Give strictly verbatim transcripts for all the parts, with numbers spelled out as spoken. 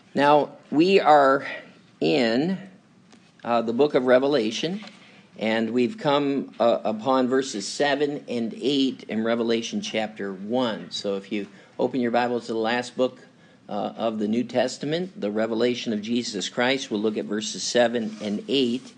Now, we are in uh, the book of Revelation, and we've come uh, upon verses seven and eight in Revelation chapter one. So if you open your Bible to the last book uh, of the New Testament, the Revelation of Jesus Christ, we'll look at verses seven and eight.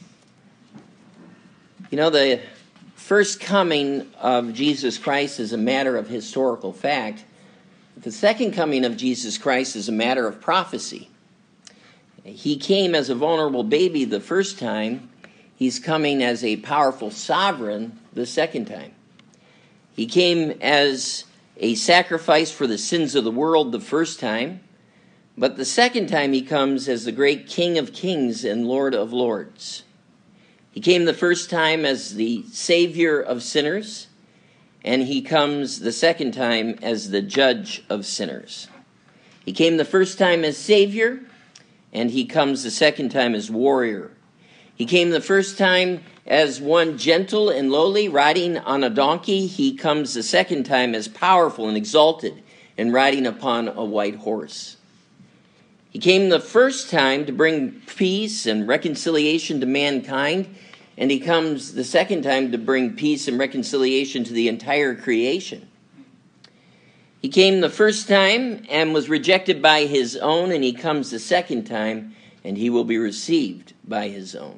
You know, the first coming of Jesus Christ is a matter of historical fact. The second coming of Jesus Christ is a matter of prophecy. He came as a vulnerable baby the first time. He's coming as a powerful sovereign the second time. He came as a sacrifice for the sins of the world the first time. But the second time he comes as the great King of Kings and Lord of Lords. He came the first time as the Savior of sinners. And he comes the second time as the judge of sinners. He came the first time as Savior, and he comes the second time as warrior. He came the first time as one gentle and lowly, riding on a donkey. He comes the second time as powerful and exalted, and riding upon a white horse. He came the first time to bring peace and reconciliation to mankind, and he comes the second time to bring peace and reconciliation to the entire creation. He came the first time and was rejected by his own, and he comes the second time, and he will be received by his own.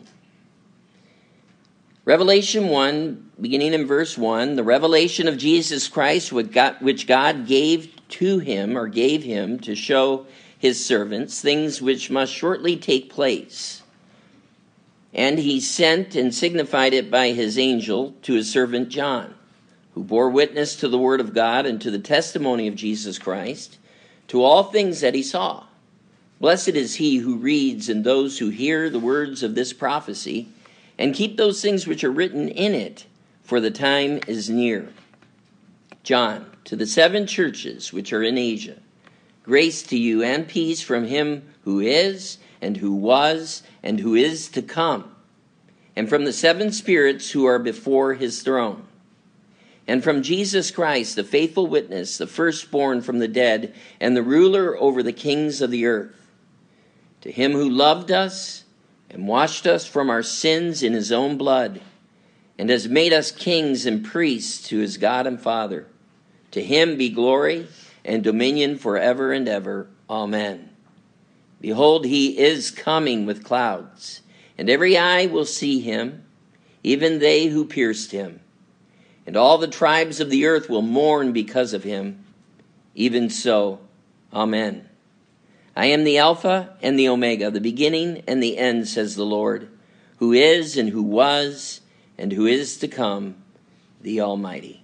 Revelation one, beginning in verse one, the revelation of Jesus Christ, which God gave to him, or gave him, to show his servants things which must shortly take place. And he sent and signified it by his angel to his servant John, who bore witness to the word of God and to the testimony of Jesus Christ, to all things that he saw. Blessed is he who reads and those who hear the words of this prophecy, and keep those things which are written in it, for the time is near. John, to the seven churches which are in Asia, grace to you and peace from him who is, and who was, and who is to come, and from the seven spirits who are before his throne, and from Jesus Christ, the faithful witness, the firstborn from the dead, and the ruler over the kings of the earth. To him who loved us and washed us from our sins in his own blood, and has made us kings and priests to his God and Father. To him be glory and dominion forever and ever. Amen. Behold, he is coming with clouds, and every eye will see him, even they who pierced him. And all the tribes of the earth will mourn because of him. Even so, Amen. I am the Alpha and the Omega, the beginning and the end, says the Lord, who is and who was and who is to come, the Almighty.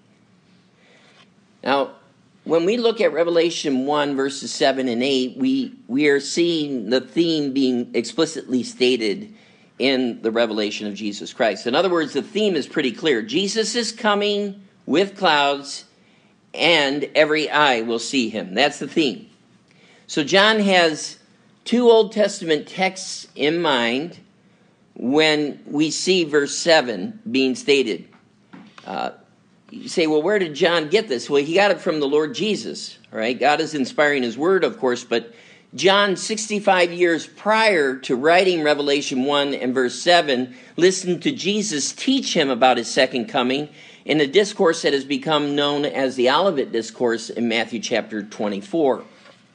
Now, when we look at Revelation one, verses seven and eight, we, we are seeing the theme being explicitly stated in the revelation of Jesus Christ. In other words, the theme is pretty clear. Jesus is coming with clouds, and every eye will see him. That's the theme. So John has two Old Testament texts in mind when we see verse seven being stated. Uh, You say, well, where did John get this? Well, he got it from the Lord Jesus, right? God is inspiring his word, of course, but John, sixty-five years prior to writing Revelation one and verse seven, listened to Jesus teach him about his second coming in a discourse that has become known as the Olivet Discourse in Matthew chapter twenty-four.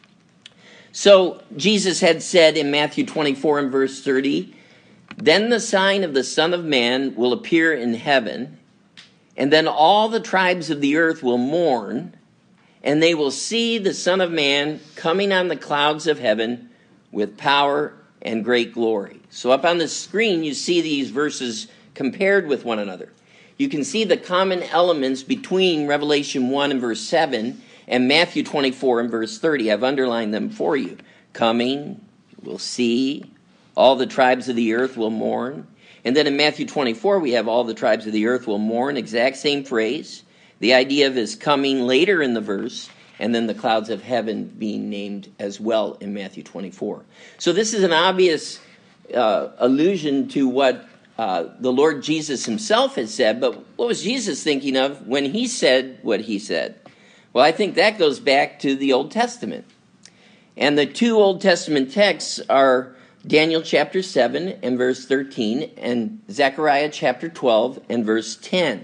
So Jesus had said in Matthew twenty-four and verse thirty, then the sign of the Son of Man will appear in heaven, and then all the tribes of the earth will mourn, and they will see the Son of Man coming on the clouds of heaven with power and great glory. So up on the screen, you see these verses compared with one another. You can see the common elements between Revelation one and verse seven and Matthew twenty-four and verse thirty. I've underlined them for you. Coming, we'll see. All the tribes of the earth will mourn. And then in Matthew twenty-four, we have all the tribes of the earth will mourn, exact same phrase. The idea of his coming later in the verse, and then the clouds of heaven being named as well in Matthew twenty-four. So this is an obvious uh, allusion to what uh, the Lord Jesus himself has said, but what was Jesus thinking of when he said what he said? Well, I think that goes back to the Old Testament. And the two Old Testament texts are Daniel chapter seven and verse thirteen and Zechariah chapter twelve and verse ten.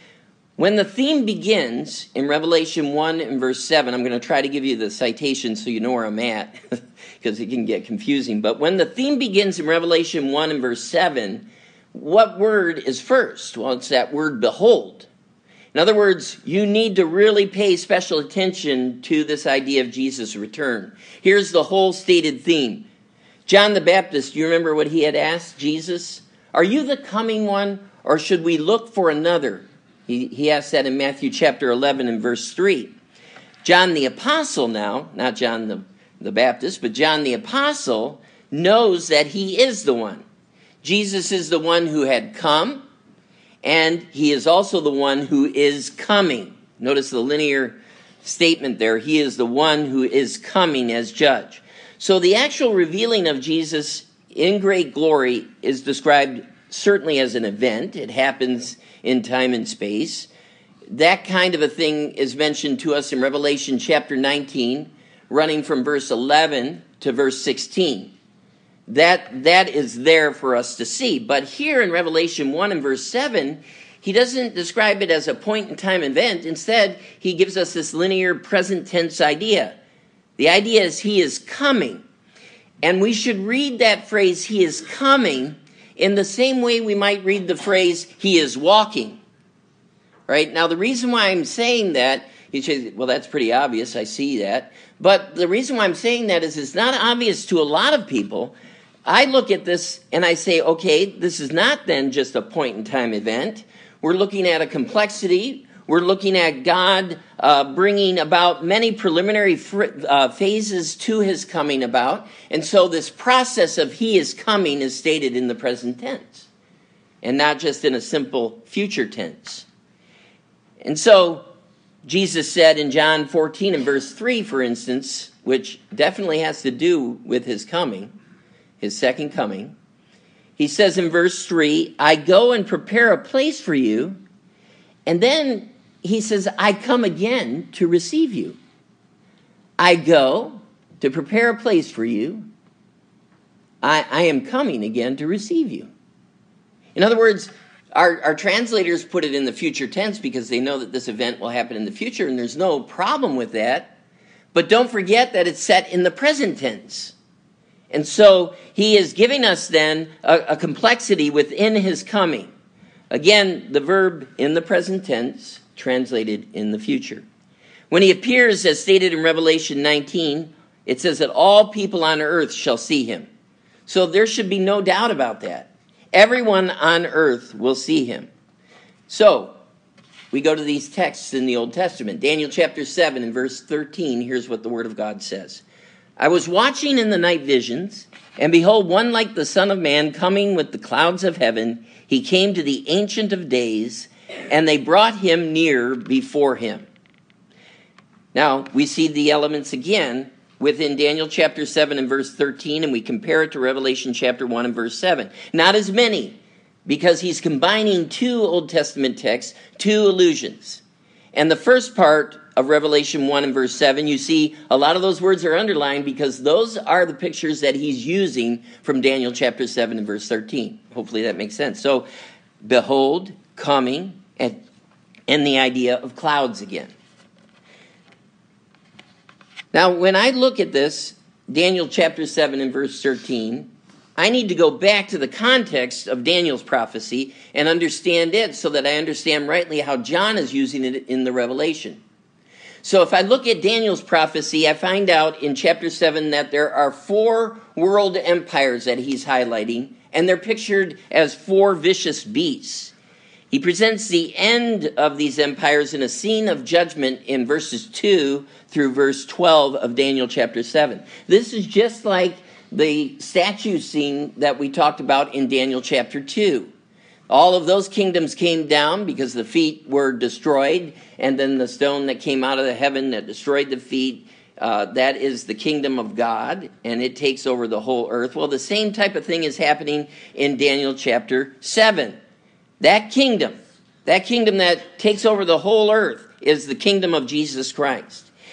When the theme begins in Revelation one and verse seven, I'm going to try to give you the citation so you know where I'm at, because it can get confusing. But when the theme begins in Revelation one and verse seven, what word is first? Well, it's that word behold. In other words, you need to really pay special attention to this idea of Jesus' return. Here's the whole stated theme. John the Baptist, do you remember what he had asked Jesus? Are you the coming one, or should we look for another? He, he asked that in Matthew chapter eleven and verse three. John the Apostle now, not John the, the Baptist, but John the Apostle knows that he is the one. Jesus is the one who had come, and he is also the one who is coming. Notice the linear statement there. He is the one who is coming as judge. So the actual revealing of Jesus in great glory is described certainly as an event. It happens in time and space. That kind of a thing is mentioned to us in Revelation chapter nineteen, running from verse eleven to verse sixteen. That, that is there for us to see. But here in Revelation one and verse seven, he doesn't describe it as a point-in-time event. Instead, he gives us this linear present tense idea. The idea is he is coming. And we should read that phrase, he is coming, in the same way we might read the phrase, he is walking. Right? Now, the reason why I'm saying that, you say, well, that's pretty obvious, I see that. But the reason why I'm saying that is it's not obvious to a lot of people. I look at this and I say, okay, this is not then just a point-in-time event. We're looking at a complexity. We're looking at God uh, bringing about many preliminary fr- uh, phases to his coming about. And so this process of he is coming is stated in the present tense and not just in a simple future tense. And so Jesus said in John fourteen and verse three, for instance, which definitely has to do with his coming, his second coming. He says in verse three, I go and prepare a place for you. And then he says, I come again to receive you. I go to prepare a place for you. I, I am coming again to receive you. In other words, our, our translators put it in the future tense because they know that this event will happen in the future, and there's no problem with that. But don't forget that it's set in the present tense. And so he is giving us then a, a complexity within his coming. Again, the verb in the present tense, translated in the future. When he appears, as stated in Revelation nineteen, it says that all people on earth shall see him. So there should be no doubt about that. Everyone on earth will see him. So we go to these texts in the Old Testament. Daniel chapter seven and verse thirteen, here's what the word of God says. I was watching in the night visions, and behold, one like the Son of Man coming with the clouds of heaven. He came to the Ancient of Days, and they brought him near before him. Now, we see the elements again within Daniel chapter seven and verse thirteen, and we compare it to Revelation chapter one and verse seven. Not as many, because he's combining two Old Testament texts, two allusions. And the first part of Revelation one and verse seven, you see a lot of those words are underlined because those are the pictures that he's using from Daniel chapter seven and verse thirteen. Hopefully that makes sense. So, behold, coming, and, and the idea of clouds again. Now, when I look at this, Daniel chapter seven and verse thirteen, I need to go back to the context of Daniel's prophecy and understand it so that I understand rightly how John is using it in the Revelation. So if I look at Daniel's prophecy, I find out in chapter seven that there are four world empires that he's highlighting, and they're pictured as four vicious beasts. He presents the end of these empires in a scene of judgment in verses two through verse twelve of Daniel chapter seven. This is just like the statue scene that we talked about in Daniel chapter two. All of those kingdoms came down because the feet were destroyed, and then the stone that came out of the heaven that destroyed the feet, uh, that is the kingdom of God, and it takes over the whole earth. Well, the same type of thing is happening in Daniel chapter seven. That kingdom, that kingdom that takes over the whole earth is the kingdom of Jesus Christ.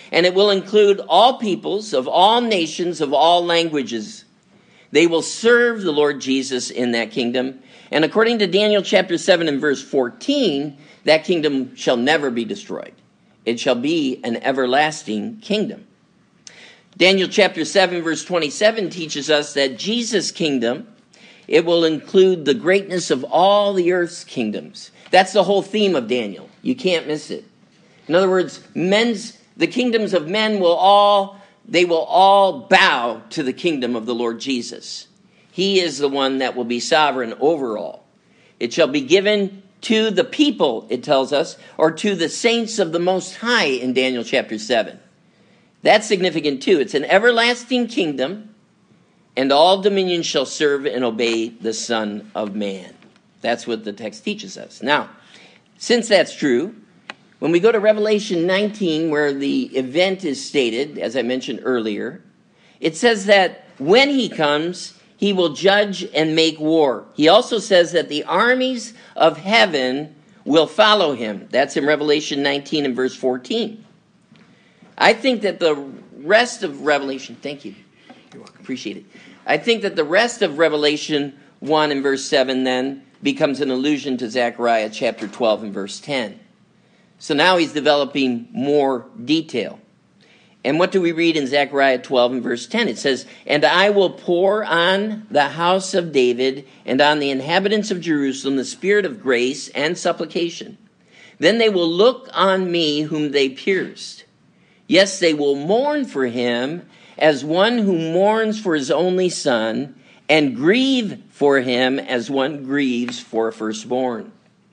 and it will include all peoples of all nations of all languages. They will serve the Lord Jesus in that kingdom. And according to Daniel chapter seven and verse fourteen, that kingdom shall never be destroyed. It shall be an everlasting kingdom. Daniel chapter seven verse twenty-seven teaches us that Jesus' kingdom, it will include the greatness of all the earth's kingdoms. That's the whole theme of Daniel. You can't miss it. In other words, men's the kingdoms of men will all they will all bow to the kingdom of the Lord Jesus. He is the one that will be sovereign over all. It shall be given to the people, it tells us, or to the saints of the Most High in Daniel chapter seven. That's significant too. It's an everlasting kingdom, and all dominions shall serve and obey the Son of Man. That's what the text teaches us. Now, since that's true, when we go to Revelation nineteen, where the event is stated, as I mentioned earlier, it says that when he comes, he will judge and make war. He also says that the armies of heaven will follow him. That's in Revelation nineteen and verse fourteen. I think that the rest of Revelation, thank you. You're welcome. Appreciate it. I think that the rest of Revelation one and verse seven then becomes an allusion to Zechariah chapter twelve and verse ten. So now he's developing more detail. And what do we read in Zechariah twelve and verse ten? It says, "And I will pour on the house of David and on the inhabitants of Jerusalem the spirit of grace and supplication. Then they will look on me whom they pierced. Yes, they will mourn for him as one who mourns for his only son, and grieve for him as one grieves for a firstborn."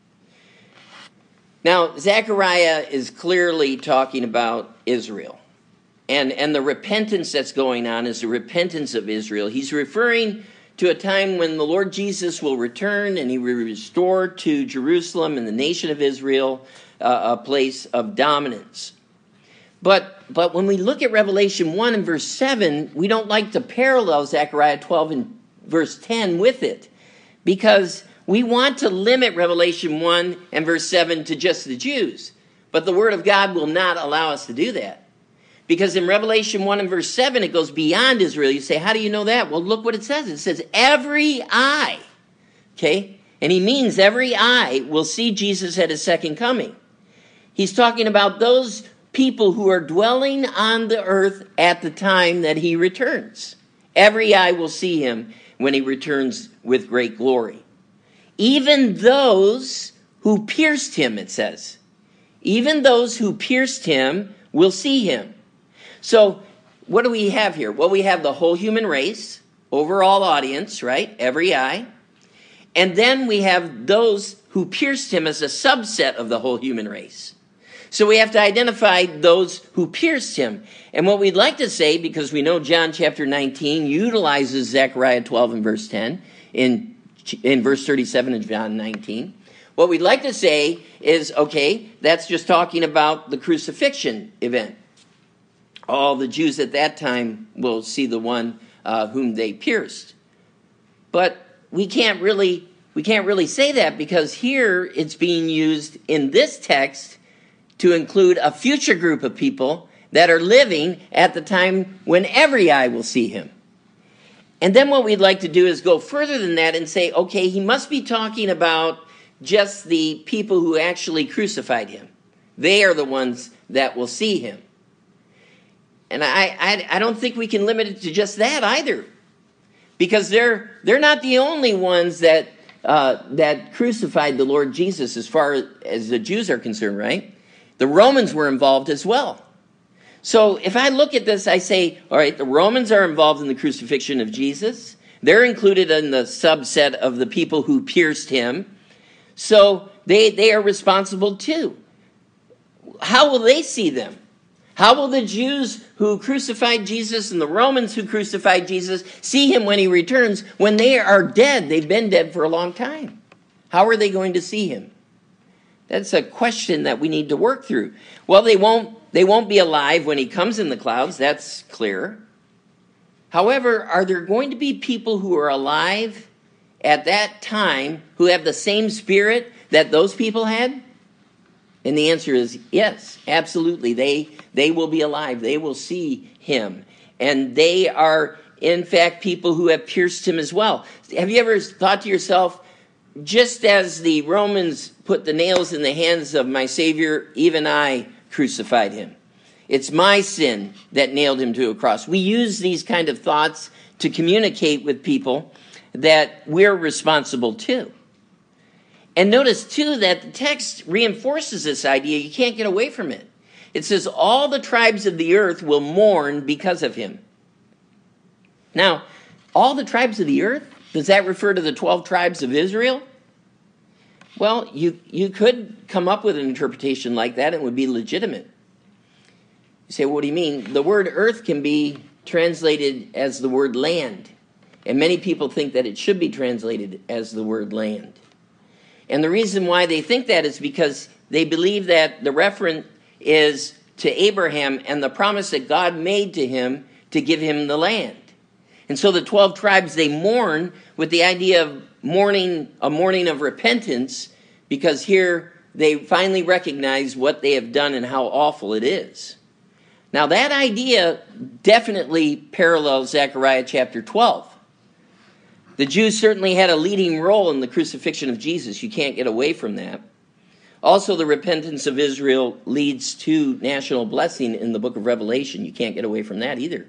Now, Zechariah is clearly talking about Israel. And, and the repentance that's going on is the repentance of Israel. He's referring to a time when the Lord Jesus will return and he will restore to Jerusalem and the nation of Israel uh, a place of dominance. But, but when we look at Revelation one and verse seven, we don't like to parallel Zechariah twelve and verse ten with it, because we want to limit Revelation one and verse seven to just the Jews. But the Word of God will not allow us to do that. Because in Revelation one and verse seven, it goes beyond Israel. You say, how do you know that? Well, look what it says. It says, every eye. Okay? And he means every eye will see Jesus at his second coming. He's talking about those people who are dwelling on the earth at the time that he returns. Every eye will see him when he returns with great glory. Even those who pierced him, it says. Even those who pierced him will see him. So what do we have here? Well, we have the whole human race, overall audience, right? Every eye. And then we have those who pierced him as a subset of the whole human race. So we have to identify those who pierced him. And what we'd like to say, because we know John chapter nineteen utilizes Zechariah twelve and verse ten in in verse thirty-seven of John nineteen. What we'd like to say is, okay, that's just talking about the crucifixion event. All the Jews at that time will see the one uh, whom they pierced. But we can't really we can't really say that, because here it's being used in this text to include a future group of people that are living at the time when every eye will see him. And then what we'd like to do is go further than that and say, okay, he must be talking about just the people who actually crucified him. They are the ones that will see him. And I, I, I don't think we can limit it to just that either. Because they're, they're not the only ones that, uh, that crucified the Lord Jesus as far as the Jews are concerned, right? The Romans were involved as well. So if I look at this, I say, all right, the Romans are involved in the crucifixion of Jesus. They're included in the subset of the people who pierced him. So they, they are responsible too. How will they see them? How will the Jews who crucified Jesus and the Romans who crucified Jesus see him when he returns when they are dead? They've been dead for a long time. How are they going to see him? That's a question that we need to work through. Well, they won't, they won't be alive when he comes in the clouds. That's clear. However, are there going to be people who are alive at that time who have the same spirit that those people had? And the answer is yes, absolutely. They they will be alive. They will see him. And they are, in fact, people who have pierced him as well. Have you ever thought to yourself, just as the Romans put the nails in the hands of my Savior, even I crucified him. It's my sin that nailed him to a cross. We use these kind of thoughts to communicate with people that we're responsible too. And notice too that the text reinforces this idea. You can't get away from it. It says all the tribes of the earth will mourn because of him. Now, all the tribes of the earth, does that refer to the twelve tribes of Israel? Well, you, you could come up with an interpretation like that and it would be legitimate. You say, well, what do you mean? The word earth can be translated as the word land. And many people think that it should be translated as the word land. And the reason why they think that is because they believe that the reference is to Abraham and the promise that God made to him to give him the land. And so the twelve tribes, they mourn with the idea of mourning, a mourning of repentance, because here they finally recognize what they have done and how awful it is. Now that idea definitely parallels Zechariah chapter twelve. The Jews certainly had a leading role in the crucifixion of Jesus. You can't get away from that. Also, the repentance of Israel leads to national blessing in the book of Revelation. You can't get away from that either.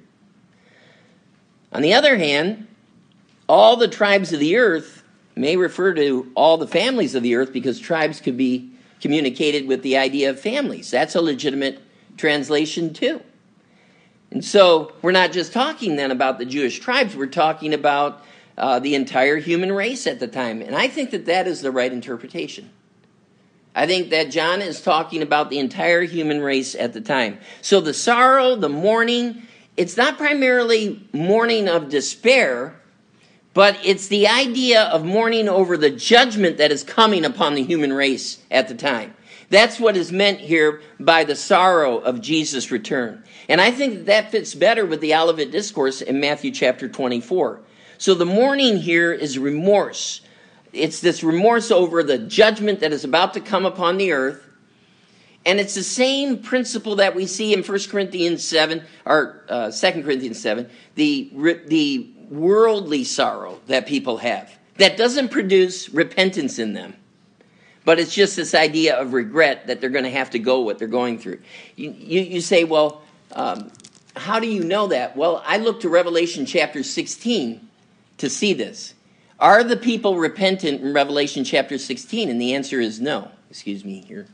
On the other hand, all the tribes of the earth may refer to all the families of the earth, because tribes could be communicated with the idea of families. That's a legitimate translation too. And so we're not just talking then about the Jewish tribes, we're talking about uh, the entire human race at the time. And I think that that is the right interpretation. I think that John is talking about the entire human race at the time. So the sorrow, the mourning, it's not primarily mourning of despair, but it's the idea of mourning over the judgment that is coming upon the human race at the time. That's what is meant here by the sorrow of Jesus' return. And I think that, that fits better with the Olivet Discourse in Matthew chapter twenty-four. So the mourning here is remorse. It's this remorse over the judgment that is about to come upon the earth. And it's the same principle that we see in First Corinthians seven, or uh, Second Corinthians seven, the, the worldly sorrow that people have. That doesn't produce repentance in them. But it's just this idea of regret that they're going to have to go what they're going through. You, you, you say, well, um, how do you know that? Well, I look to Revelation chapter sixteen to see this. Are the people repentant in Revelation chapter sixteen? And the answer is no. Excuse me here.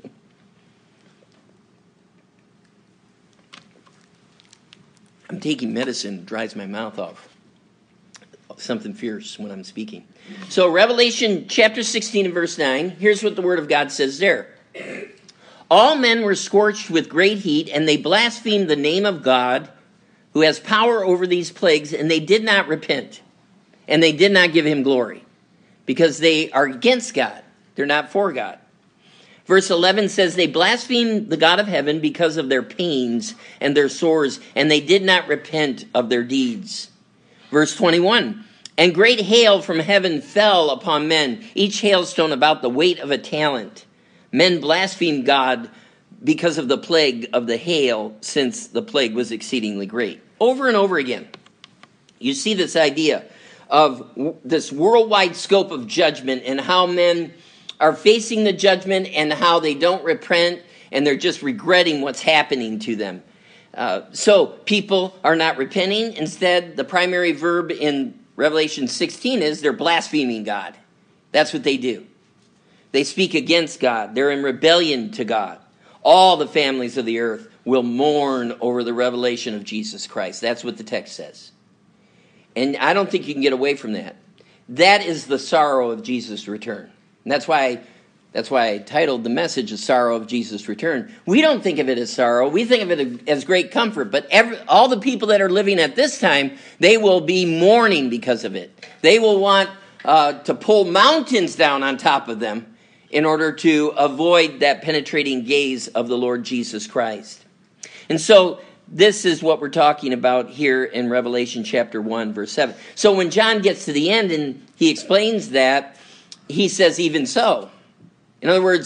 I'm taking medicine, it dries my mouth off. Something fierce when I'm speaking. So Revelation chapter sixteen and verse nine, here's what the word of God says there. All men were scorched with great heat, and they blasphemed the name of God, who has power over these plagues, and they did not repent. And they did not give him glory, because they are against God. They're not for God. Verse eleven says, they blasphemed the God of heaven because of their pains and their sores, and they did not repent of their deeds. Verse twenty-one, and great hail from heaven fell upon men, each hailstone about the weight of a talent. Men blasphemed God because of the plague of the hail, since the plague was exceedingly great. Over and over again, you see this idea of this worldwide scope of judgment and how men are facing the judgment and how they don't repent and they're just regretting what's happening to them. Uh, so people are not repenting. Instead, the primary verb in Revelation sixteen is they're blaspheming God. That's what they do. They speak against God. They're in rebellion to God. All the families of the earth will mourn over the revelation of Jesus Christ. That's what the text says. And I don't think you can get away from that. That is the sorrow of Jesus' return. And that's why, that's why I titled the message, The Sorrow of Jesus' Return. We don't think of it as sorrow. We think of it as great comfort. But every, all the people that are living at this time, they will be mourning because of it. They will want uh, to pull mountains down on top of them in order to avoid that penetrating gaze of the Lord Jesus Christ. And so this is what we're talking about here in Revelation chapter one, verse seven. So when John gets to the end and he explains that, he says, even so. In other words,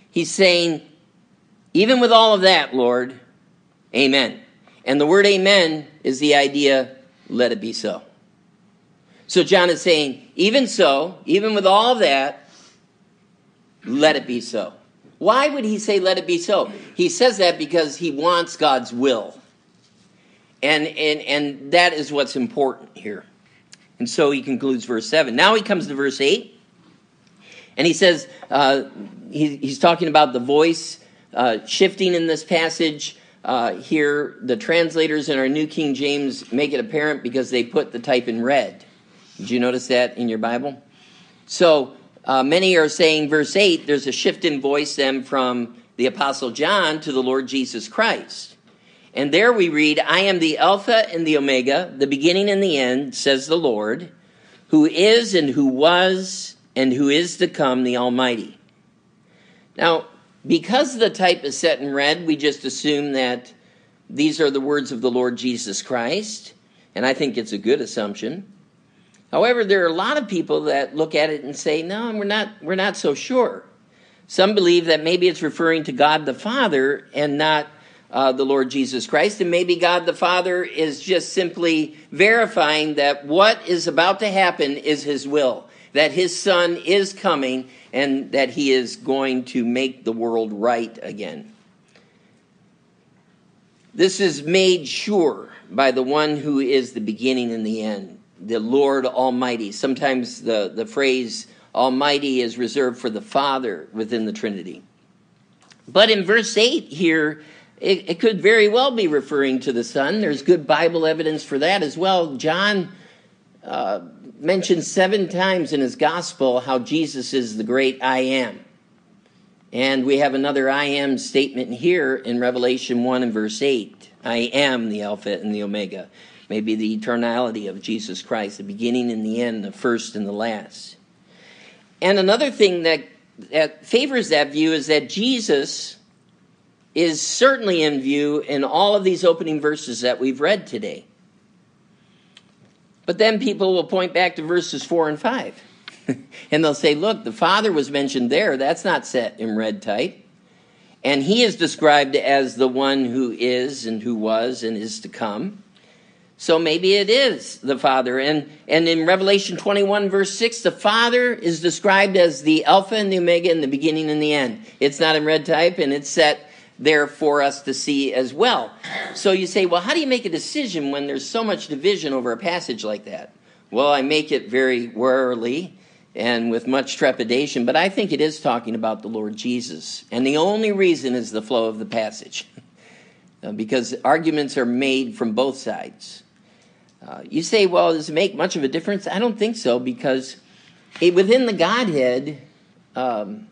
He's saying, even with all of that, Lord, amen. And the word amen is the idea, let it be so. So John is saying, even so, even with all of that, let it be so. Why would he say let it be so? He says that because he wants God's will. And, and, and that is what's important here. And so he concludes verse seven. Now he comes to verse eight. And he says, uh, he, he's talking about the voice uh, shifting in this passage. Uh, here, the translators in our New King James make it apparent because they put the type in red. Did you notice that in your Bible? So uh, many are saying, verse eight, there's a shift in voice then from the Apostle John to the Lord Jesus Christ. And there we read, I am the Alpha and the Omega, the beginning and the end, says the Lord, who is and who was and who is to come, the Almighty. Now, because the type is set in red, we just assume that these are the words of the Lord Jesus Christ, and I think it's a good assumption. However, there are a lot of people that look at it and say, no, we're not, we're not so sure. Some believe that maybe it's referring to God the Father and not uh, the Lord Jesus Christ, and maybe God the Father is just simply verifying that what is about to happen is his will, that his Son is coming, and that he is going to make the world right again. This is made sure by the one who is the beginning and the end, the Lord Almighty. Sometimes the, the phrase Almighty is reserved for the Father within the Trinity. But in verse eight here, it, it could very well be referring to the Son. There's good Bible evidence for that as well. John uh, mentions seven times in his gospel how Jesus is the great I am. And we have another I am statement here in Revelation one and verse eight. I am the Alpha and the Omega. Maybe the eternality of Jesus Christ, the beginning and the end, the first and the last. And another thing that, that favors that view is that Jesus is certainly in view in all of these opening verses that we've read today. But then people will point back to verses four and five. And they'll say, look, the Father was mentioned there. That's not set in red type. And he is described as the one who is and who was and is to come. So maybe it is the Father. And, and in Revelation twenty-one, verse six, the Father is described as the Alpha and the Omega and the beginning and the end. It's not in red type, and it's set there for us to see as well. So you say, well, how do you make a decision when there's so much division over a passage like that? Well, I make it very warily and with much trepidation, but I think it is talking about the Lord Jesus. And the only reason is the flow of the passage, because arguments are made from both sides. Uh, you say, well, does it make much of a difference? I don't think so, because it, within the Godhead, um,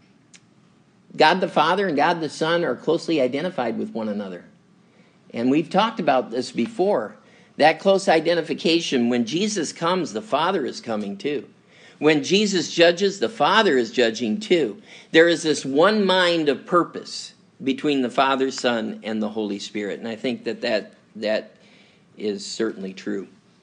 God the Father and God the Son are closely identified with one another. And we've talked about this before. That close identification, when Jesus comes, the Father is coming too. When Jesus judges, the Father is judging too. There is this one mind of purpose between the Father, Son, and the Holy Spirit. And I think that that, that is certainly true.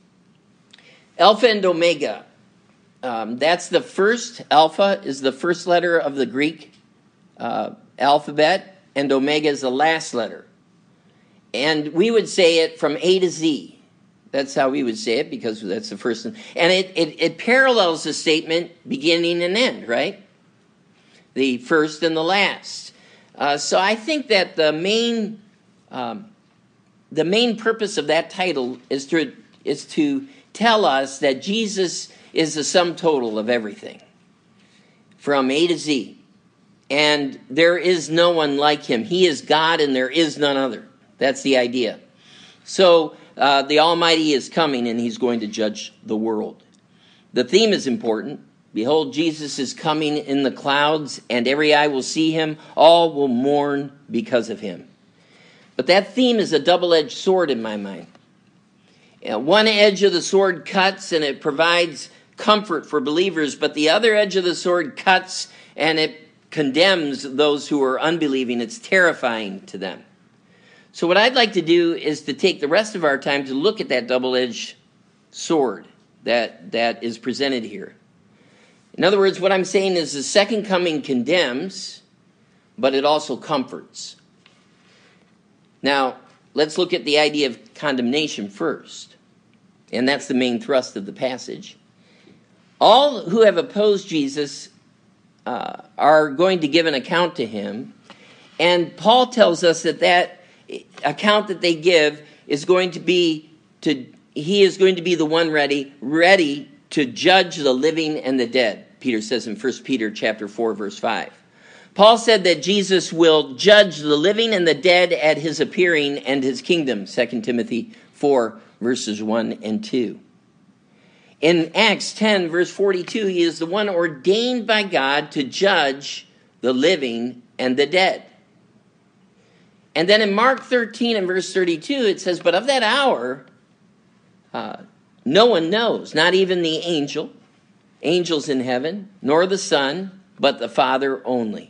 Alpha and Omega. Um, that's the first. Alpha is the first letter of the Greek uh, alphabet, and Omega is the last letter. And we would say it from A to Z. That's how we would say it, because that's the first one. And it, it, it parallels the statement beginning and end, right? The first and the last. Uh, so I think that the main um, the main purpose of that title is to is to tell us that Jesus is the sum total of everything, from A to Z. And there is no one like him. He is God and there is none other. That's the idea. So uh, the Almighty is coming and he's going to judge the world. The theme is important. Behold, Jesus is coming in the clouds, and every eye will see him. All will mourn because of him. But that theme is a double-edged sword in my mind. You know, one edge of the sword cuts and it provides comfort for believers, but the other edge of the sword cuts and it condemns those who are unbelieving. It's terrifying to them. So what I'd like to do is to take the rest of our time to look at that double-edged sword that, that is presented here. In other words, what I'm saying is the second coming condemns, but it also comforts. Now, let's look at the idea of condemnation first. And that's the main thrust of the passage. All who have opposed Jesus uh, are going to give an account to him. And Paul tells us that that account that they give is going to be to he is going to be the one ready, ready to judge the living and the dead. Peter says in First Peter chapter four, verse five. Paul said that Jesus will judge the living and the dead at his appearing and his kingdom. Second Timothy four, verses one and two. In Acts ten, verse forty-two, he is the one ordained by God to judge the living and the dead. And then in Mark thirteen and verse thirty-two, it says, but of that hour, uh, no one knows, not even the angel, angels in heaven, nor the Son, but the Father only.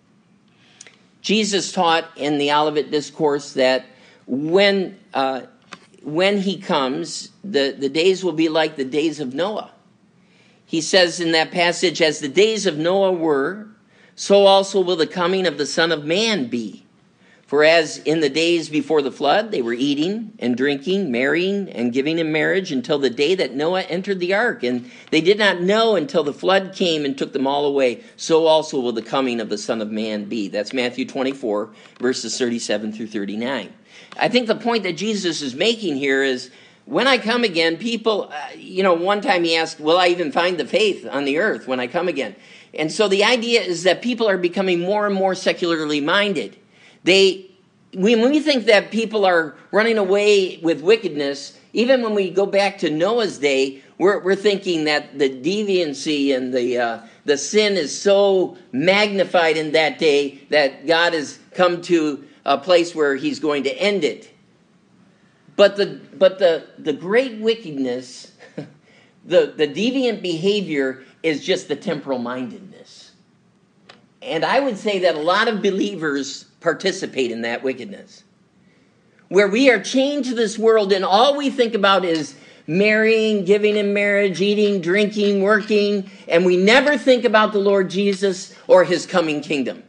Jesus taught in the Olivet Discourse that when uh, when he comes, the, the days will be like the days of Noah. He says in that passage, as the days of Noah were, so also will the coming of the Son of Man be. For as in the days before the flood, they were eating and drinking, marrying and giving in marriage until the day that Noah entered the ark. And they did not know until the flood came and took them all away. So also will the coming of the Son of Man be. That's Matthew twenty-four, verses thirty-seven through thirty-nine. I think the point that Jesus is making here is, when I come again, people, uh, you know, one time he asked, will I even find the faith on the earth when I come again? And so the idea is that people are becoming more and more secularly minded. They, when we think that people are running away with wickedness, even when we go back to Noah's day, we're, we're thinking that the deviancy and the uh, the sin is so magnified in that day that God has come to a place where he's going to end it. But the but the, the great wickedness, the, the deviant behavior is just the temporal mindedness. And I would say that a lot of believers participate in that wickedness, where we are chained to this world and all we think about is marrying, giving in marriage, eating, drinking, working, and we never think about the Lord Jesus or his coming kingdom.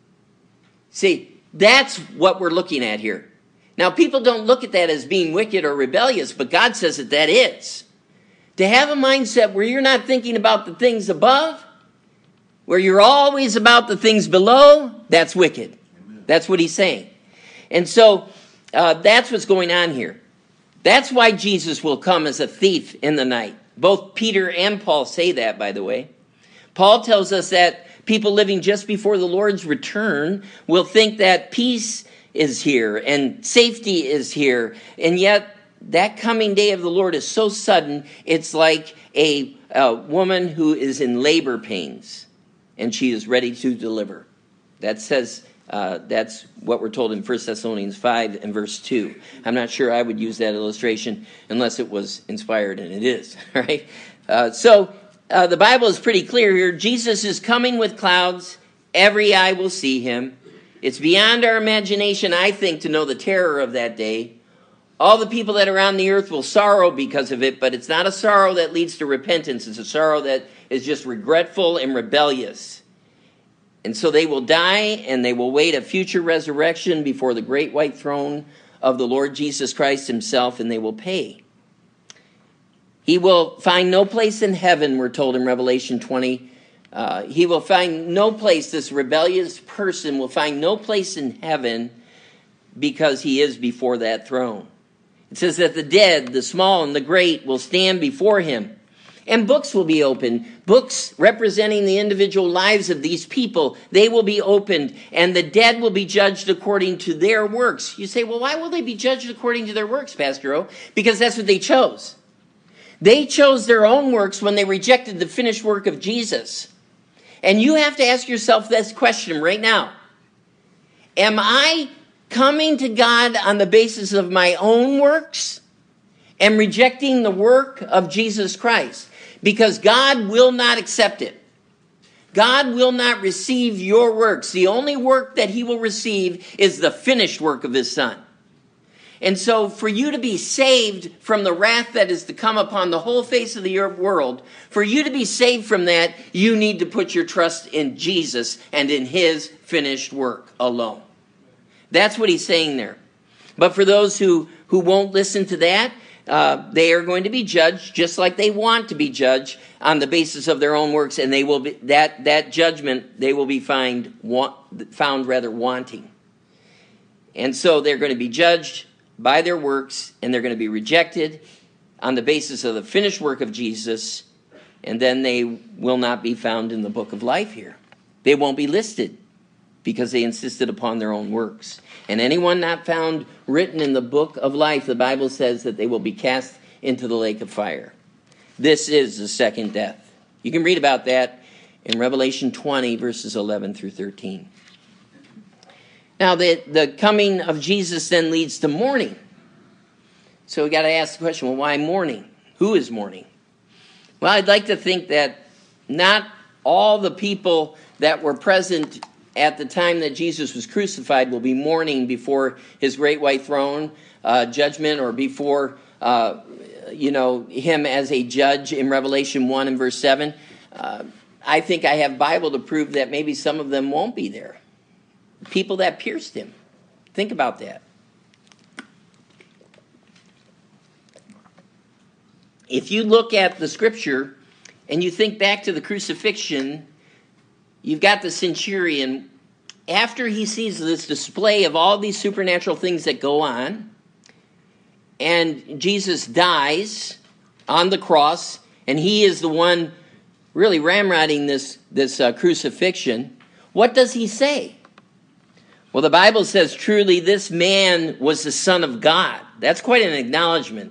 See, that's what we're looking at here. Now, people don't look at that as being wicked or rebellious, but God says that that is. To have a mindset where you're not thinking about the things above, where you're always about the things below, that's wicked. That's what he's saying. And so uh, that's what's going on here. That's why Jesus will come as a thief in the night. Both Peter and Paul say that, by the way. Paul tells us that people living just before the Lord's return will think that peace is here and safety is here. And yet that coming day of the Lord is so sudden, it's like a, a woman who is in labor pains and she is ready to deliver. That says... Uh, that's what we're told in First Thessalonians five and verse two. I'm not sure I would use that illustration unless it was inspired, and it is, right? Uh, so uh, the Bible is pretty clear here. Jesus is coming with clouds. Every eye will see him. It's beyond our imagination, I think, to know the terror of that day. All the people that are on the earth will sorrow because of it, but it's not a sorrow that leads to repentance. It's a sorrow that is just regretful and rebellious. And so they will die, and they will wait a future resurrection before the great white throne of the Lord Jesus Christ himself, and they will pay. He will find no place in heaven, we're told in Revelation twenty. Uh, he will find no place, this rebellious person will find no place in heaven because he is before that throne. It says that the dead, the small and the great, will stand before him. And books will be opened. Books representing the individual lives of these people, they will be opened. And the dead will be judged according to their works. You say, well, why will they be judged according to their works, Pastor O? Because that's what they chose. They chose their own works when they rejected the finished work of Jesus. And you have to ask yourself this question right now. Am I coming to God on the basis of my own works and rejecting the work of Jesus Christ? Because God will not accept it. God will not receive your works. The only work that he will receive is the finished work of his Son. And so for you to be saved from the wrath that is to come upon the whole face of the world, for you to be saved from that, you need to put your trust in Jesus and in his finished work alone. That's what he's saying there. But for those who, who won't listen to that, uh, they are going to be judged just like they want to be judged on the basis of their own works, and they will be that that judgment they will be find, found rather wanting. And so they're going to be judged by their works, and they're going to be rejected on the basis of the finished work of Jesus, and then they will not be found in the book of life here. They won't be listed because they insisted upon their own works. And anyone not found written in the book of life, the Bible says that they will be cast into the lake of fire. This is the second death. You can read about that in Revelation twenty, verses eleven through thirteen. Now, the, the coming of Jesus then leads to mourning. So we got to ask the question, well, why mourning? Who is mourning? Well, I'd like to think that not all the people that were present at the time that Jesus was crucified will be mourning before his great white throne uh, judgment, or before, uh, you know, him as a judge in Revelation one and verse seven. Uh, I think I have Bible to prove that maybe some of them won't be there. People that pierced him. Think about that. If you look at the scripture and you think back to the crucifixion, you've got the centurion. After he sees this display of all these supernatural things that go on, and Jesus dies on the cross, and he is the one really ramrodding this, this uh, crucifixion, what does he say? Well, the Bible says, truly, this man was the Son of God. That's quite an acknowledgement.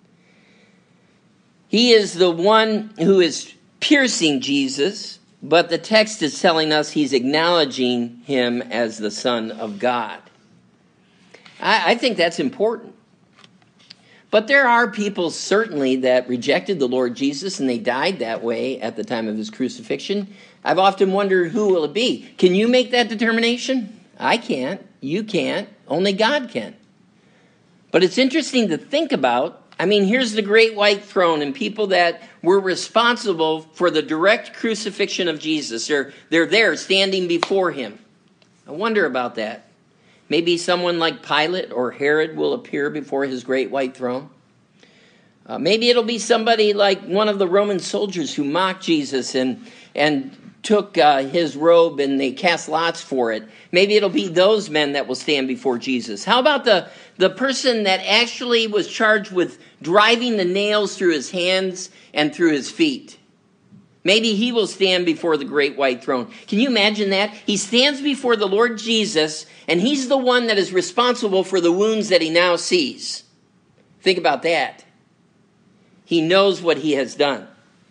He is the one who is piercing Jesus, but the text is telling us he's acknowledging him as the Son of God. I, I think that's important. But there are people certainly that rejected the Lord Jesus, and they died that way at the time of his crucifixion. I've often wondered, who will it be? Can you make that determination? I can't. You can't. Only God can. But it's interesting to think about. I mean, here's the great white throne, and people that were responsible for the direct crucifixion of Jesus. They're, they're there standing before him. I wonder about that. Maybe someone like Pilate or Herod will appear before his great white throne. Uh, maybe it'll be somebody like one of the Roman soldiers who mocked Jesus and, and took uh, his robe and they cast lots for it. Maybe it'll be those men that will stand before Jesus. How about the, the person that actually was charged with driving the nails through his hands and through his feet? Maybe he will stand before the great white throne. Can you imagine that? He stands before the Lord Jesus, and he's the one that is responsible for the wounds that he now sees. Think about that. He knows what he has done.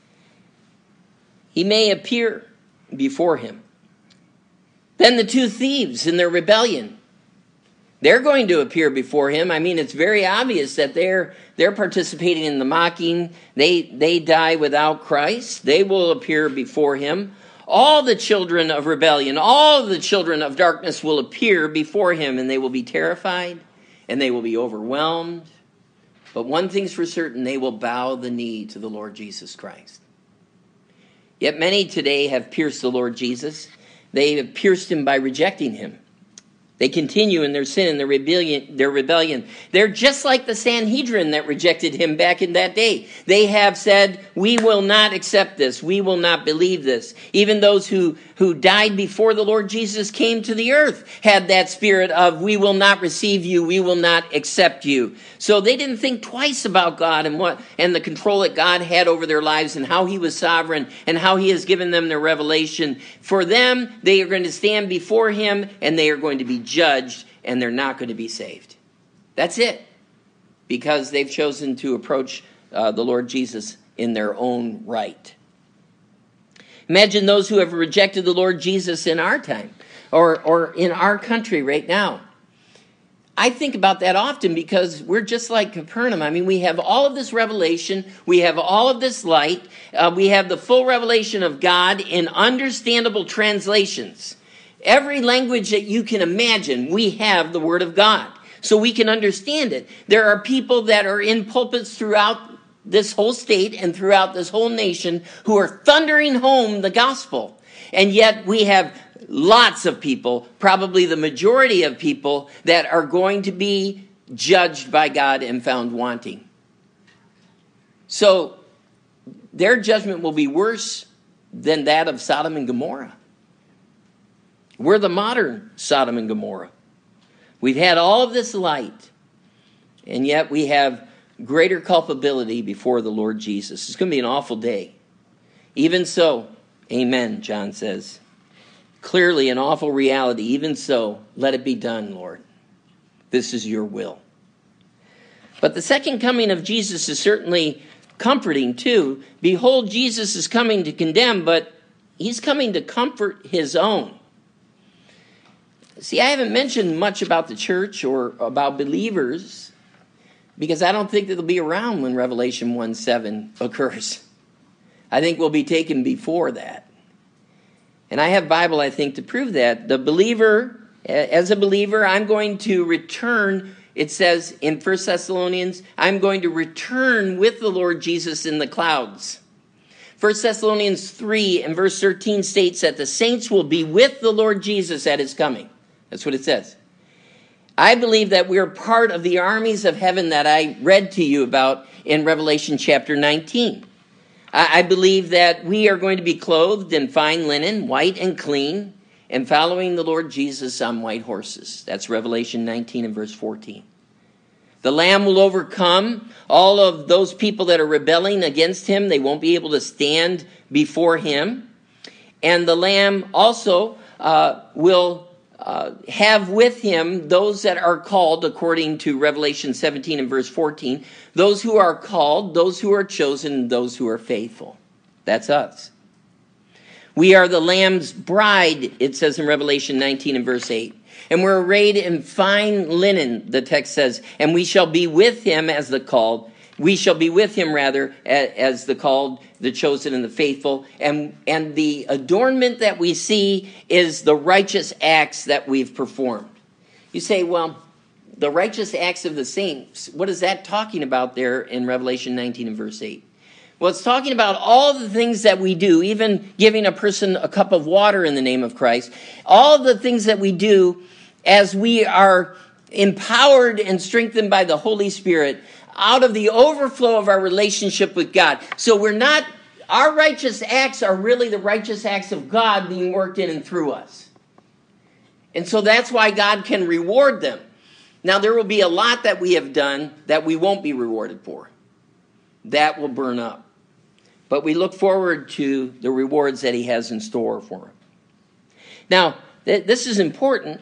He may appear before him. Then the two thieves in their rebellion, they're going to appear before him. I mean, it's very obvious that they're they're participating in the mocking. They they die without Christ. They will appear before him. All the children of rebellion, all the children of darkness will appear before him, and they will be terrified, and they will be overwhelmed. But one thing's for certain, they will bow the knee to the Lord Jesus Christ. Yet many today have pierced the Lord Jesus. They have pierced him by rejecting him. They continue in their sin and their rebellion, their rebellion. They're just like the Sanhedrin that rejected him back in that day. They have said, we will not accept this. We will not believe this. Even those who, who died before the Lord Jesus came to the earth had that spirit of, we will not receive you. We will not accept you. So they didn't think twice about God and what and the control that God had over their lives and how he was sovereign and how he has given them their revelation. For them, they are going to stand before him and they are going to be judged, and they're not going to be saved. That's it. Because they've chosen to approach uh, the Lord Jesus in their own right. Imagine those who have rejected the Lord Jesus in our time, or, or in our country right now. I think about that often because we're just like Capernaum. I mean, we have all of this revelation. We have all of this light. Uh, we have the full revelation of God in understandable translations. Every language that you can imagine, we have the Word of God. so we can understand it. There are people that are in pulpits throughout this whole state and throughout this whole nation who are thundering home the gospel. And yet we have lots of people, probably the majority of people, that are going to be judged by God and found wanting. So their judgment will be worse than that of Sodom and Gomorrah. We're the modern Sodom and Gomorrah. We've had all of this light, and yet we have greater culpability before the Lord Jesus. It's going to be an awful day. Even so, amen, John says. Clearly an awful reality. Even so, let it be done, Lord. This is your will. But the second coming of Jesus is certainly comforting too. Behold, Jesus is coming to condemn, but he's coming to comfort his own. See, I haven't mentioned much about the church or about believers because I don't think that they'll be around when Revelation one seven occurs. I think we'll be taken before that. And I have Bible, I think, to prove that. The believer, as a believer, I'm going to return. It says in First Thessalonians, I'm going to return with the Lord Jesus in the clouds. First Thessalonians three and verse thirteen states that the saints will be with the Lord Jesus at his coming. That's what it says. I believe that we are part of the armies of heaven that I read to you about in Revelation chapter nineteen. I believe that we are going to be clothed in fine linen, white and clean, and following the Lord Jesus on white horses. That's Revelation nineteen and verse fourteen. The Lamb will overcome all of those people that are rebelling against him. They won't be able to stand before him. And the Lamb also uh, will uh, have with him those that are called, according to Revelation seventeen and verse fourteen, those who are called, those who are chosen, those who are faithful. That's us. We are the Lamb's bride, it says in Revelation nineteen and verse eight. And we're arrayed in fine linen, the text says, and we shall be with him as the called. We shall be with him, rather, as the called, the chosen, and the faithful. And, and the adornment that we see is the righteous acts that we've performed. You say, well, the righteous acts of the saints, what is that talking about there in Revelation nineteen and verse eight? Well, it's talking about all the things that we do, even giving a person a cup of water in the name of Christ. All the things that we do as we are empowered and strengthened by the Holy Spirit out of the overflow of our relationship with God. So we're not, our righteous acts are really the righteous acts of God being worked in and through us. And so that's why God can reward them. Now, there will be a lot that we have done that we won't be rewarded for. That will burn up. But we look forward to the rewards that he has in store for him. Now, th- this is important.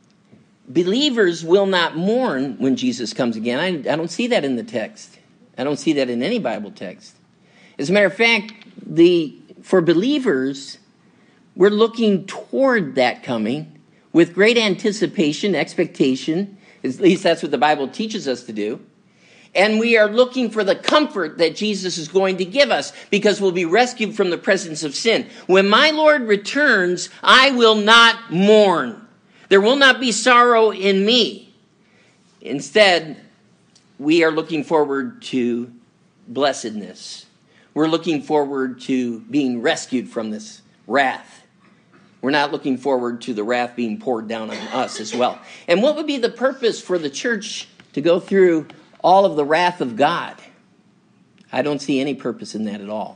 Believers will not mourn when Jesus comes again. I, I don't see that in the text. I don't see that in any Bible text. As a matter of fact, the for believers, we're looking toward that coming with great anticipation, expectation. At least that's what the Bible teaches us to do. And we are looking for the comfort that Jesus is going to give us because we'll be rescued from the presence of sin. When my Lord returns, I will not mourn. There will not be sorrow in me. Instead, we are looking forward to blessedness. We're looking forward to being rescued from this wrath. We're not looking forward to the wrath being poured down on us as well. And what would be the purpose for the church to go through all of the wrath of God? I don't see any purpose in that at all.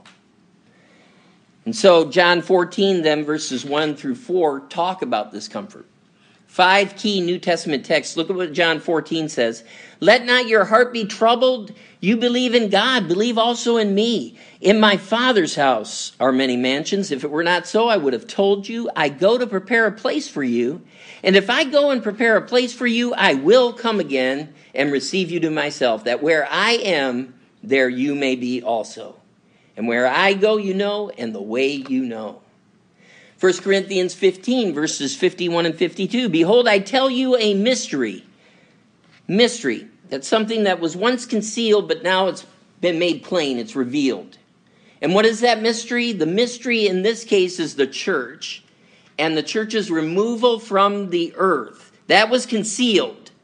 And so John fourteen, then verses one through four, talk about this comfort. Five key New Testament texts. Look at what John fourteen says. Let not your heart be troubled. You believe in God. Believe also in me. In my Father's house are many mansions. If it were not so, I would have told you. I go to prepare a place for you. And if I go and prepare a place for you, I will come again and receive you to myself, that where I am, there you may be also. And where I go, you know, and the way you know. First Corinthians fifteen, verses fifty-one and fifty-two. Behold, I tell you a mystery. Mystery. That's something that was once concealed, but now it's been made plain. It's revealed. And what is that mystery? The mystery in this case is the church and the church's removal from the earth. That was concealed.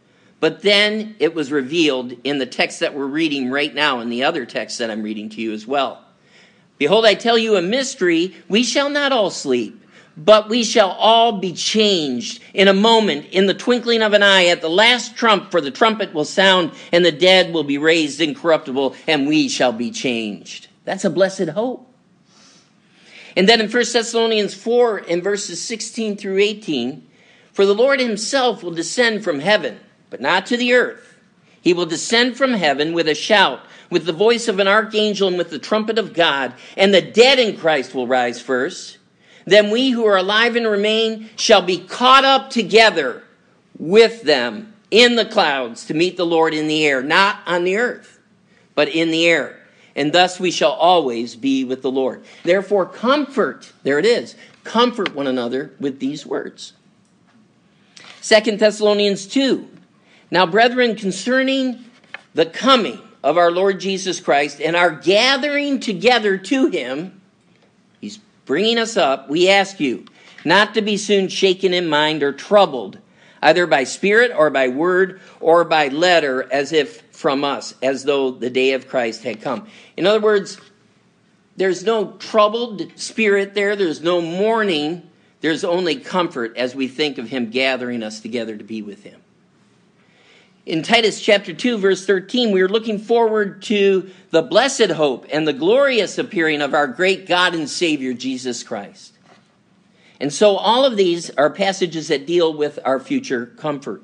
But then it was revealed in the text that we're reading right now and the other text that I'm reading to you as well. Behold, I tell you a mystery. We shall not all sleep, but we shall all be changed in a moment, in the twinkling of an eye, at the last trump, for the trumpet will sound, and the dead will be raised incorruptible, and we shall be changed. That's a blessed hope. And then in First Thessalonians four, in verses sixteen through eighteen, for the Lord himself will descend from heaven, but not to the earth. He will descend from heaven with a shout, with the voice of an archangel, and with the trumpet of God, and the dead in Christ will rise first. Then we who are alive and remain shall be caught up together with them in the clouds to meet the Lord in the air, not on the earth, but in the air. And thus we shall always be with the Lord. Therefore comfort, there it is, comfort one another with these words. Second Thessalonians two. Now, brethren, concerning the coming of our Lord Jesus Christ and our gathering together to him, he's bringing us up, we ask you not to be soon shaken in mind or troubled, either by spirit or by word or by letter, as if from us, as though the day of Christ had come. In other words, there's no troubled spirit there. There's no mourning. There's only comfort as we think of him gathering us together to be with him. In Titus chapter two, verse thirteen, we are looking forward to the blessed hope and the glorious appearing of our great God and Savior, Jesus Christ. And so all of these are passages that deal with our future comfort.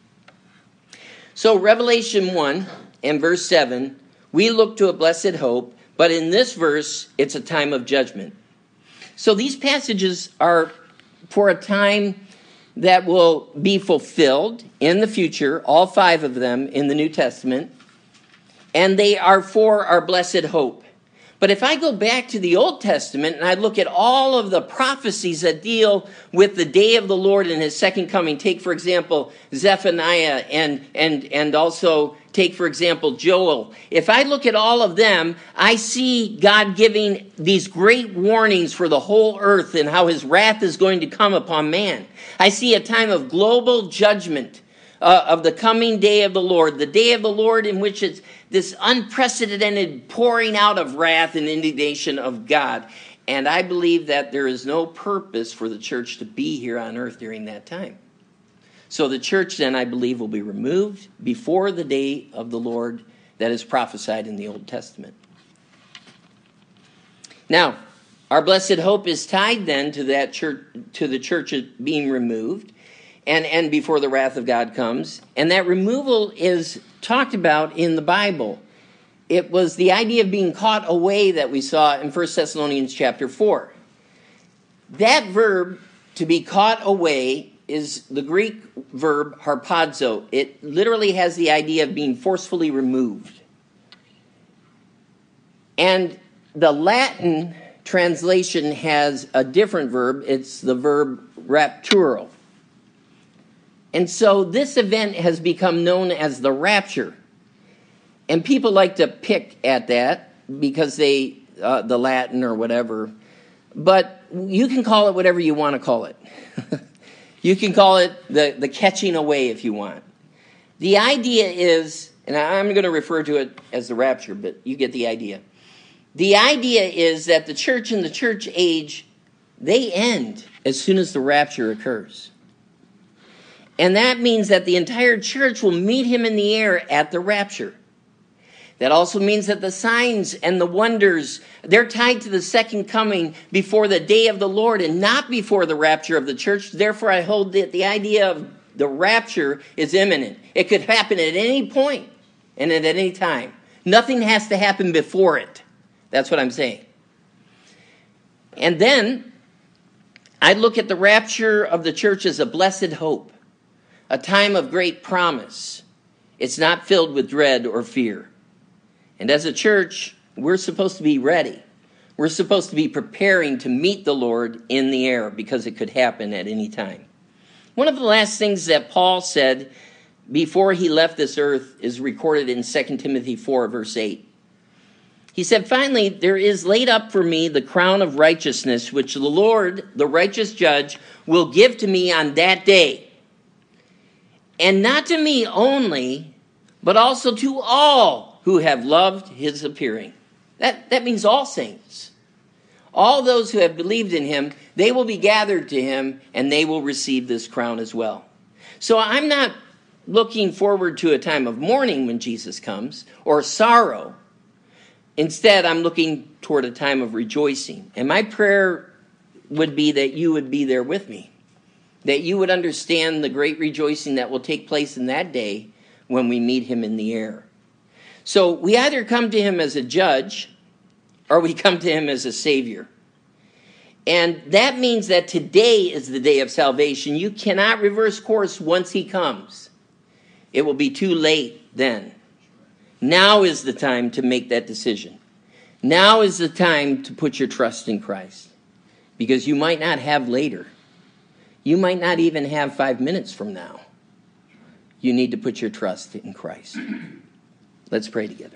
So Revelation one and verse seven, we look to a blessed hope, but in this verse, it's a time of judgment. So these passages are for a time that will be fulfilled in the future, all five of them in the New Testament, and they are for our blessed hope. But if I go back to the Old Testament and I look at all of the prophecies that deal with the day of the Lord and his second coming, take, for example, Zephaniah and, and, and also take, for example, Joel. If I look at all of them, I see God giving these great warnings for the whole earth and how his wrath is going to come upon man. I see a time of global judgment uh, of the coming day of the Lord, the day of the Lord in which it's this unprecedented pouring out of wrath and indignation of God. And I believe that there is no purpose for the church to be here on earth during that time. So the church then, I believe, will be removed before the day of the Lord that is prophesied in the Old Testament. Now, our blessed hope is tied then to that church, to the church being removed and, and before the wrath of God comes. And that removal is talked about in the Bible. It was the idea of being caught away that we saw in First Thessalonians chapter four. That verb, to be caught away, is the Greek verb harpazo. It literally has the idea of being forcefully removed. And the Latin translation has a different verb. It's the verb rapturo. And so this event has become known as the rapture. And people like to pick at that because they, uh, the Latin or whatever. But you can call it whatever you want to call it. You can call it the, the catching away if you want. The idea is, and I'm going to refer to it as the rapture, but you get the idea. The idea is that the church and the church age, they end as soon as the rapture occurs. And that means that the entire church will meet him in the air at the rapture. That also means that the signs and the wonders, they're tied to the second coming before the day of the Lord and not before the rapture of the church. Therefore, I hold that the idea of the rapture is imminent. It could happen at any point and at any time. Nothing has to happen before it. That's what I'm saying. And then I look at the rapture of the church as a blessed hope, a time of great promise. It's not filled with dread or fear. And as a church, we're supposed to be ready. We're supposed to be preparing to meet the Lord in the air because it could happen at any time. One of the last things that Paul said before he left this earth is recorded in Second Timothy four, verse eight. He said, finally, there is laid up for me the crown of righteousness, which the Lord, the righteous judge, will give to me on that day. And not to me only, but also to all who have loved his appearing. That, that means all saints. All those who have believed in him, they will be gathered to him, and they will receive this crown as well. So I'm not looking forward to a time of mourning when Jesus comes, or sorrow. Instead, I'm looking toward a time of rejoicing. And my prayer would be that you would be there with me, that you would understand the great rejoicing that will take place in that day when we meet him in the air. So we either come to him as a judge, or we come to him as a savior. And that means that today is the day of salvation. You cannot reverse course once he comes. It will be too late then. Now is the time to make that decision. Now is the time to put your trust in Christ. Because you might not have later. You might not even have five minutes from now. You need to put your trust in Christ. Let's pray together.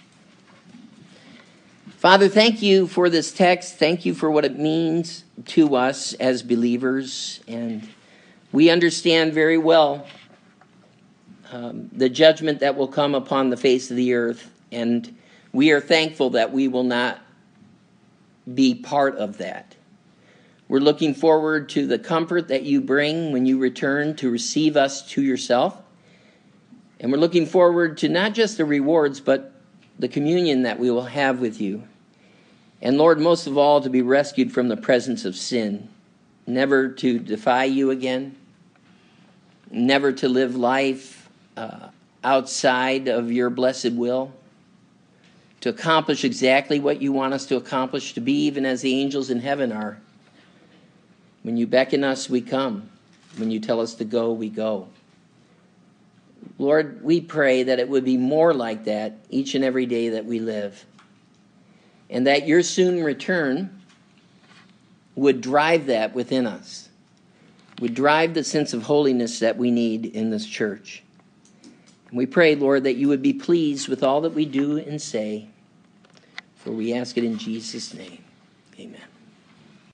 Father, thank you for this text. Thank you for what it means to us as believers. And we understand very well um, the judgment that will come upon the face of the earth. And we are thankful that we will not be part of that. We're looking forward to the comfort that you bring when you return to receive us to yourself. And we're looking forward to not just the rewards, but the communion that we will have with you. And Lord, most of all, to be rescued from the presence of sin, never to defy you again, never to live life uh, outside of your blessed will, to accomplish exactly what you want us to accomplish, to be even as the angels in heaven are. When you beckon us, we come. When you tell us to go, we go. Lord, we pray that it would be more like that each and every day that we live. And that your soon return would drive that within us. Would drive the sense of holiness that we need in this church. And we pray, Lord, that you would be pleased with all that we do and say. For we ask it in Jesus' name.